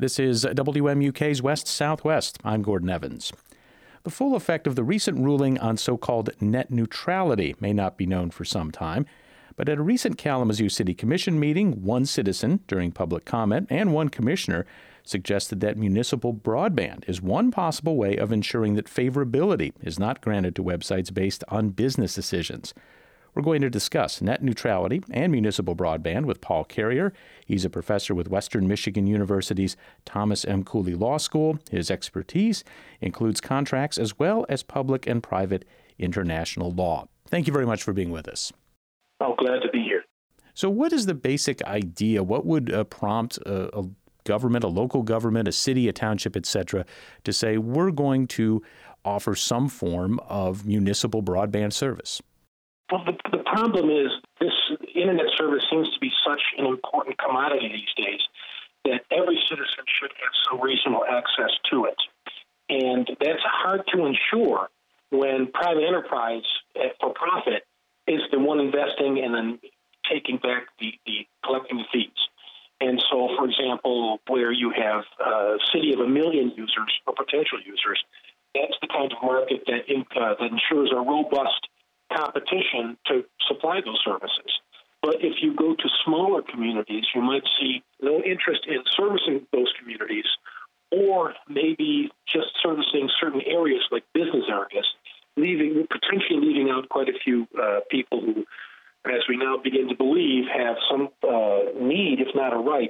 This is WMUK's West Southwest. I'm Gordon Evans. The full effect of the recent ruling on so-called net neutrality may not be known for some time, but at a recent Kalamazoo City Commission meeting, one citizen, during public comment, and one commissioner suggested that municipal broadband is one possible way of ensuring that favorability is not granted to websites based on business decisions. We're going to discuss net neutrality and municipal broadband with Paul Carrier. He's a professor with Western Michigan University's Thomas M. Cooley Law School. His expertise includes contracts as well as public and private international law. Thank you very much for being with us. Oh, glad to be here. So what is the basic idea? What would prompt a government, a local government, a city, a township, etc., to say we're going to offer some form of municipal broadband service? Well, the problem is this internet service seems to be such an important commodity these days that every citizen should have some reasonable access to it. And that's hard to ensure when private enterprise for profit is the one investing and then taking back the collecting the fees. And so, for example, where you have a city of 1 million users or potential users, that's the kind of market that ensures a robust competition to supply those services. But if you go to smaller communities, you might see no interest in servicing those communities, or maybe just servicing certain areas like business areas, potentially leaving out quite a few people who, as we now begin to believe, have some need, if not a right,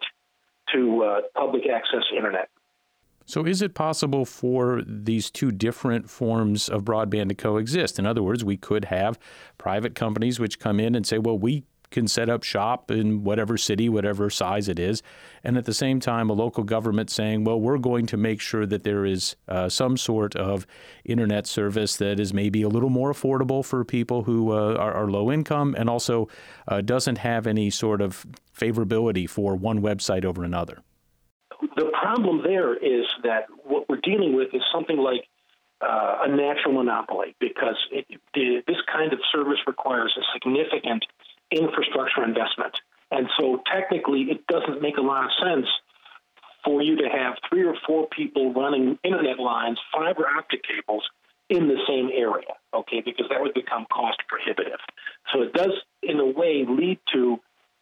to public access internet. So is it possible for these two different forms of broadband to coexist? In other words, we could have private companies which come in and say, well, we can set up shop in whatever city, whatever size it is, and at the same time, a local government saying, well, we're going to make sure that there is some sort of internet service that is maybe a little more affordable for people who are low income and also doesn't have any sort of favorability for one website over another. The problem there is that what we're dealing with is something like a natural monopoly, because this kind of service requires a significant infrastructure investment. And so technically it doesn't make a lot of sense for you to have 3 or 4 people running internet lines, fiber optic cables in the same area, okay, because that would become cost prohibitive. So it does, in a way, lead to,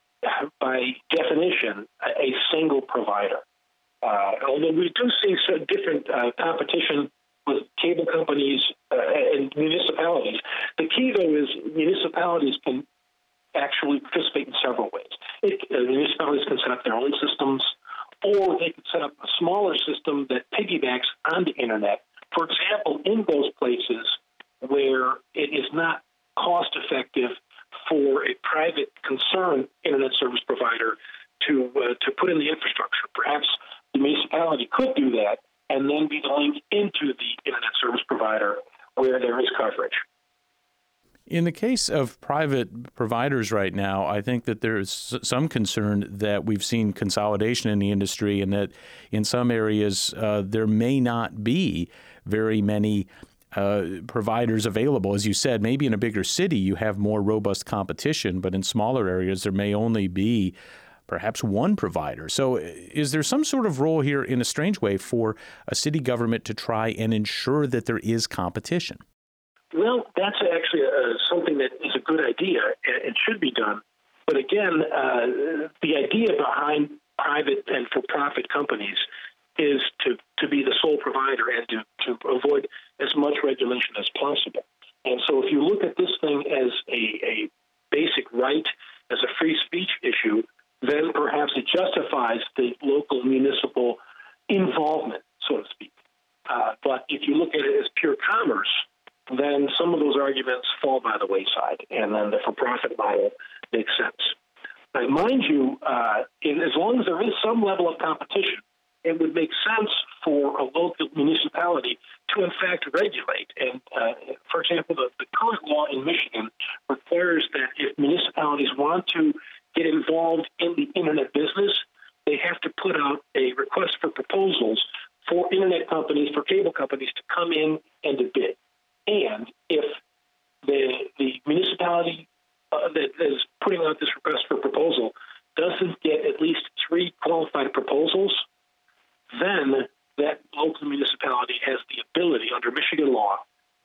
by definition, a single provider. Although we do see some different competition with cable companies and municipalities. The key, though, is municipalities can actually participate in several ways. Municipalities can set up their own systems, or they could set up a smaller system that piggybacks on the internet. For example, in those places where it is not cost-effective for a private concerned internet service provider to put in the infrastructure. Perhaps the municipality could do that and then be the link into the internet service provider where there is coverage. In the case of private providers right now, I think that there's some concern that we've seen consolidation in the industry and that in some areas there may not be very many providers available. As you said, maybe in a bigger city you have more robust competition, but in smaller areas there may only be perhaps one provider. So is there some sort of role here in a strange way for a city government to try and ensure that there is competition? Well, that's actually something that is a good idea. It should be done. But again, the idea behind private and for-profit companies is to be the sole provider and to avoid as much regulation as possible. And so if you look at this thing as a basic right, as a free speech issue, then perhaps it justifies the local municipal involvement, so to speak. But if you look at it as pure commerce, then some of those arguments fall by the wayside, and then the for-profit model makes sense. Now, mind you, as long as there is some level of competition, it would make sense for a local municipality to, in fact, regulate. And, for example, the current law in Michigan requires that if municipalities want to get involved in the internet business, they have to put out a request for proposals for internet companies, for cable companies to come in and to bid. And if the municipality that is putting out this request for proposal doesn't get at least 3 qualified proposals then that local municipality has the ability under Michigan law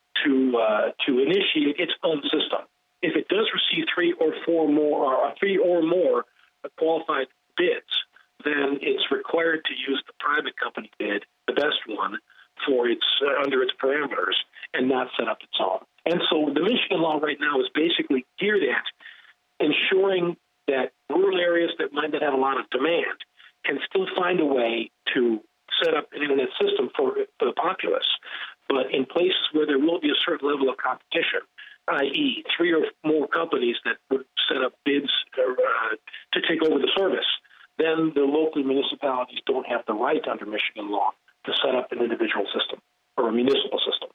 to initiate its own system. If it does receive three or more qualified bids, then it's required to use the private company bid, the best one, for its under its parameters, and not set up its own. And so the Michigan law right now is basically geared at ensuring that rural areas that might not have a lot of demand can still find a way to set up an internet system for the populace. But in places where there will be a certain level of competition, i.e. three or more companies that would set up bids to take over the service, then the local municipalities don't have the right under Michigan law to set up an individual system or a municipal system.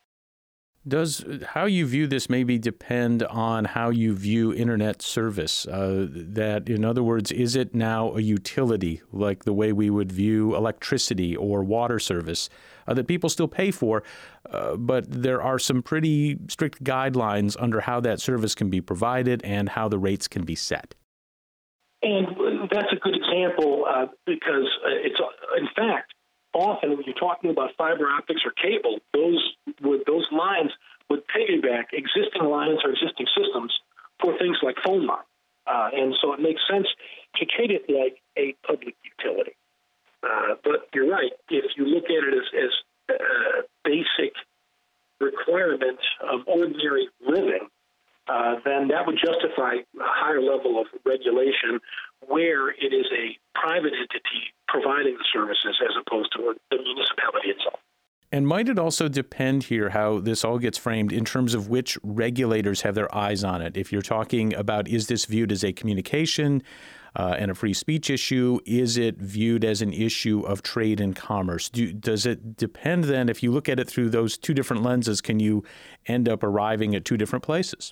Does how you view this maybe depend on how you view internet service? That, in other words, is it now a utility like the way we would view electricity or water service that people still pay for, but there are some pretty strict guidelines under how that service can be provided and how the rates can be set? And that's a good example because it's, in fact, often when you're talking about fiber optics or cable, those lines would piggyback existing lines or existing systems for things like phone line. And so it makes sense to treat it like a public utility. But you're right. If you look at it as a basic requirement of ordinary living, then that would justify a higher level of regulation where it is a private entity providing the services as opposed to the municipality itself. And might it also depend here how this all gets framed in terms of which regulators have their eyes on it? If you're talking about, is this viewed as a communication and a free speech issue? Is it viewed as an issue of trade and commerce? Does it depend then, if you look at it through those two different lenses, can you end up arriving at two different places?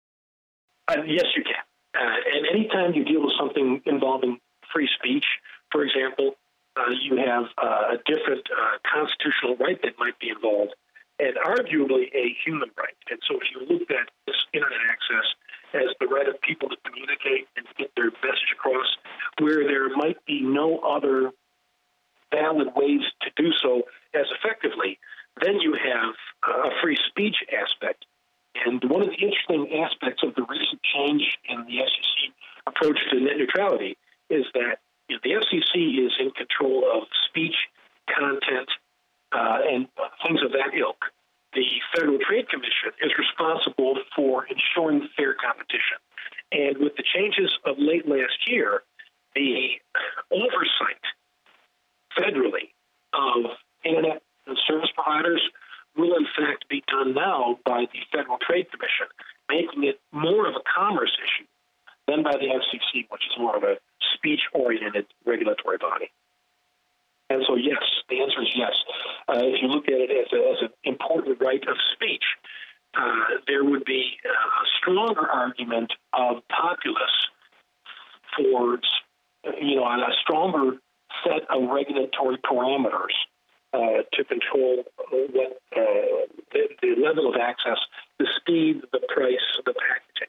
Yes, you can. And anytime you deal with something involving free speech, for example, you have a different constitutional right that might be involved, and arguably a human right. And so if you look at this internet access as the right of people to communicate and get their message across, where there might be no other valid ways to do so as effectively, then you have a free speech aspect. And one of the interesting aspects of the recent change in the FCC approach to net neutrality is that the FCC is in control of speech, content, and things of that ilk. The Federal Trade Commission is responsible for ensuring fair competition. And with the changes of late last year, the oversight federally of internet and service providers will in fact be done now by the Federal Trade Commission, making it more of a commerce issue than by the FCC, which is more of a speech-oriented regulatory body. And so, yes, the answer is yes. If you look at it as an important right of speech, there would be a stronger argument of populace for, on a stronger set of regulatory parameters to control what the level of access, the speed, the price, the packaging.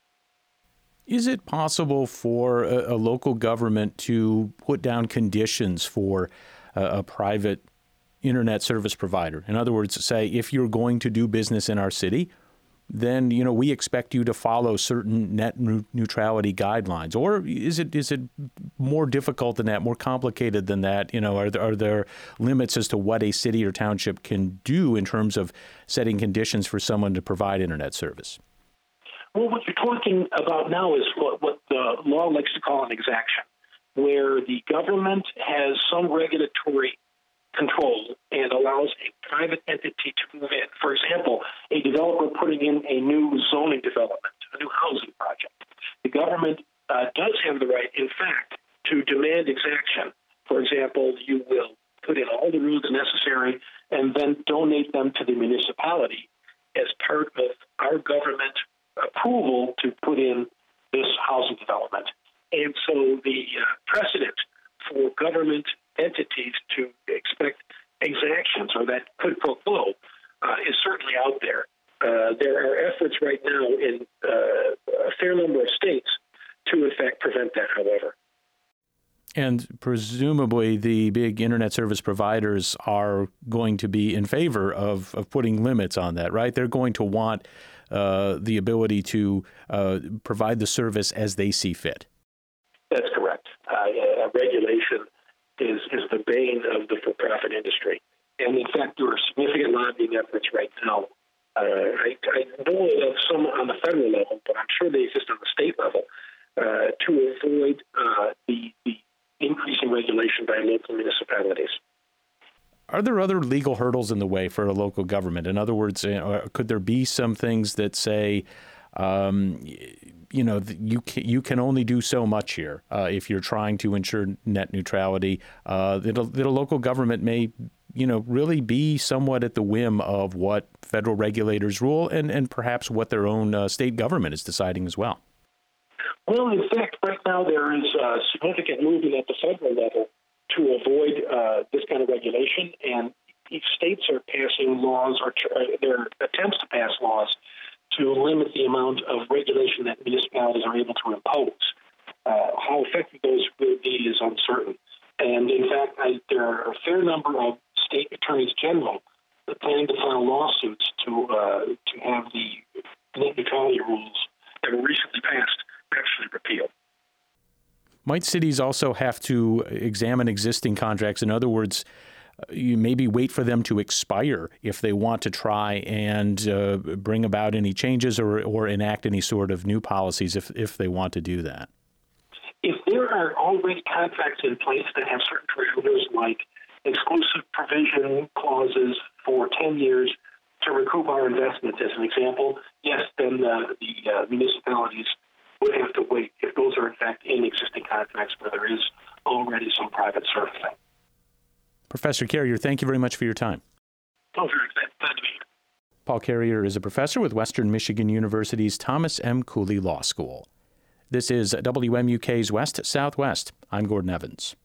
Is it possible for a local government to put down conditions for a private internet service provider? In other words, say, if you're going to do business in our city, then, we expect you to follow certain net neutrality guidelines. Or is it more difficult than that, more complicated than that? Are there limits as to what a city or township can do in terms of setting conditions for someone to provide internet service? Well, what you're talking about now is what the law likes to call an exaction, where the government has some regulatory control and allows a private entity to move in. For example, a developer putting in a new zoning development, a new housing project. The government does have the right, in fact, to demand exaction. For example, you will put in all the rules necessary and then donate them to the municipality as part of our government approval to put in this housing development. And so the precedent for government entities to expect exactions or that quid pro quo is certainly out there. There are efforts right now in a fair number of states to, in fact, prevent that, however. And presumably the big internet service providers are going to be in favor of putting limits on that, right? They're going to want the ability to provide the service as they see fit. That's correct. Regulation is the bane of the for-profit industry. And in fact, there are significant lobbying efforts right now. I know of some on the federal level, but I'm sure they exist on the state level to avoid the increasing regulation by local municipalities. Are there other legal hurdles in the way for a local government? In other words, could there be some things that say, you can only do so much here if you're trying to ensure net neutrality, that a local government may really be somewhat at the whim of what federal regulators rule and perhaps what their own state government is deciding as well? Well, in fact, right now there is significant movement at the federal level to avoid this kind of regulation, and each states are passing laws or their attempts to pass laws to limit the amount of regulation that municipalities are able to impose. How effective those will be is uncertain. And in fact, there are a fair number of state attorneys general that plan to file lawsuits to have the net neutrality rules that were recently passed actually repealed. Might cities also have to examine existing contracts? In other words, you maybe wait for them to expire if they want to try and bring about any changes or enact any sort of new policies if they want to do that? If there are already contracts in place that have certain parameters like exclusive provision clauses for 10 years to recoup our investments, as an example, yes, then the municipalities would have to wait if those are in fact in existing contracts where there is already some private servicing. Professor Carrier, thank you very much for your time. Oh, very glad to be here. Paul Carrier is a professor with Western Michigan University's Thomas M. Cooley Law School. This is WMUK's West Southwest. I'm Gordon Evans.